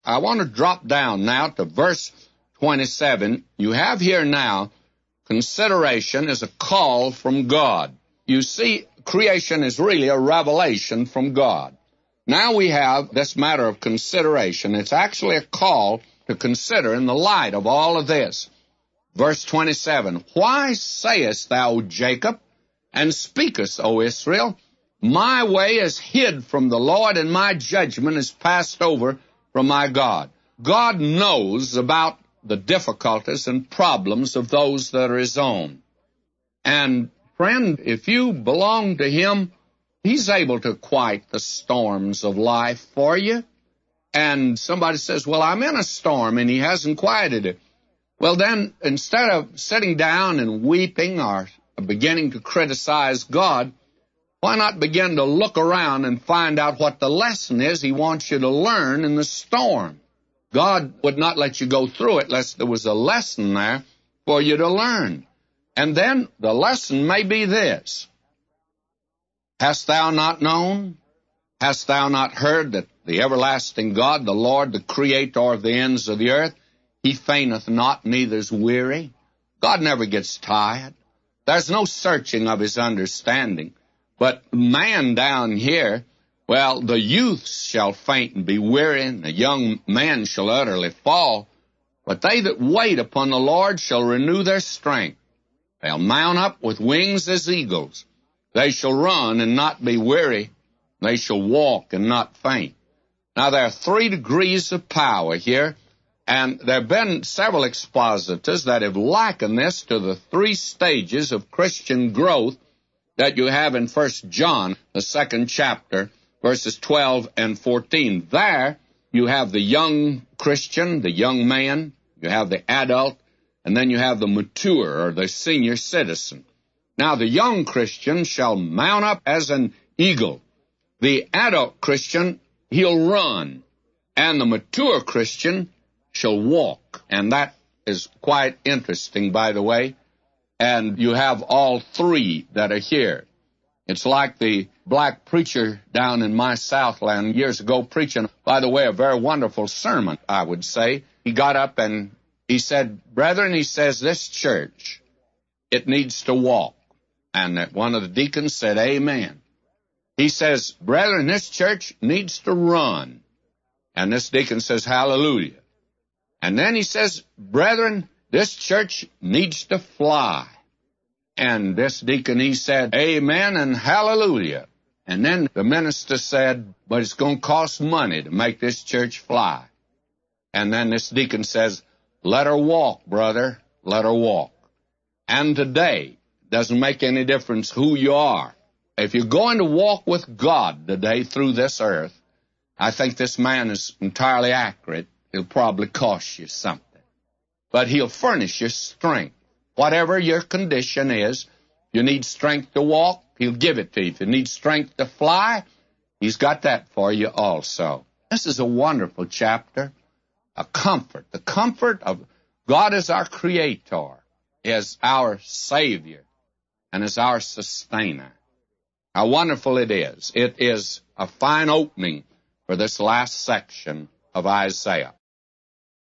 I want to drop down now to verse 27. You have here now, consideration is a call from God. You see, creation is really a revelation from God. Now we have this matter of consideration. It's actually a call to consider in the light of all of this. Verse 27, why sayest thou, O Jacob, and speakest, O Israel, my way is hid from the Lord, and my judgment is passed over from my God. God knows about the difficulties and problems of those that are His own. And, friend, if you belong to Him, He's able to quiet the storms of life for you. And somebody says, well, I'm in a storm, and He hasn't quieted it. Well, then, instead of sitting down and weeping or beginning to criticize God, why not begin to look around and find out what the lesson is He wants you to learn in the storm? God would not let you go through it unless there was a lesson there for you to learn. And then the lesson may be this. Hast thou not known? Hast thou not heard that the everlasting God, the Lord, the Creator of the ends of the earth, He fainteth not, neither is weary? God never gets tired. There's no searching of His understanding. But man down here, well, the youths shall faint and be weary, and the young men shall utterly fall. But they that wait upon the Lord shall renew their strength. They'll mount up with wings as eagles. They shall run and not be weary. They shall walk and not faint. Now, there are 3 degrees of power here, and there have been several expositors that have likened this to the 3 stages of Christian growth that you have in 1 John, the 2nd chapter, verses 12 and 14. There, you have the young Christian, the young man, you have the adult, and then you have the mature or the senior citizen. Now, the young Christian shall mount up as an eagle. The adult Christian, he'll run. And the mature Christian shall walk. And that is quite interesting, by the way. And you have all 3 that are here. It's like the black preacher down in my Southland years ago preaching, by the way, a very wonderful sermon, I would say. He got up and he said, brethren, he says, this church, it needs to walk. And one of the deacons said, amen. He says, brethren, this church needs to run. And this deacon says, hallelujah. And then he says, brethren, this church needs to fly. And this deacon, he said, amen and hallelujah. And then the minister said, but it's going to cost money to make this church fly. And then this deacon says, let her walk, brother, let her walk. And today, doesn't make any difference who you are. If you're going to walk with God today through this earth, I think this man is entirely accurate. It'll probably cost you something. But He'll furnish you strength. Whatever your condition is, if you need strength to walk, He'll give it to you. If you need strength to fly, He's got that for you also. This is a wonderful chapter, a comfort. The comfort of God as our Creator, as our Savior, and as our sustainer. How wonderful it is. It is a fine opening for this last section of Isaiah.